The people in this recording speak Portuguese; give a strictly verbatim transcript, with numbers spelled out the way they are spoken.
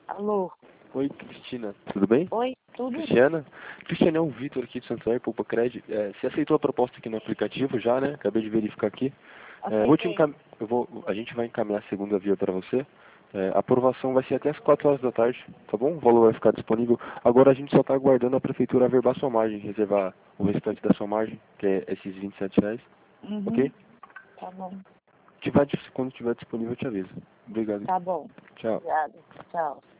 Alô? Oi, Cristina. Tudo bem? Oi, tudo? Cristiana? Cristiana, é o Vitor aqui de Santander, Poupa Cred. É, você aceitou a proposta aqui no aplicativo já, né? Acabei de verificar aqui. É, eu vou te Aceitei. encam... eu vou... A gente vai encaminhar a segunda via para você. É, a aprovação vai ser até as quatro horas da tarde, tá bom? O valor vai ficar disponível. Agora a gente só está aguardando a prefeitura averbar sua margem, reservar o restante da sua margem, que é esses vinte e sete reais, Uhum. ok? Tá bom. Tiver, quando estiver disponível eu te aviso. Obrigado. Tá bom. Tchau. Obrigada. Tchau.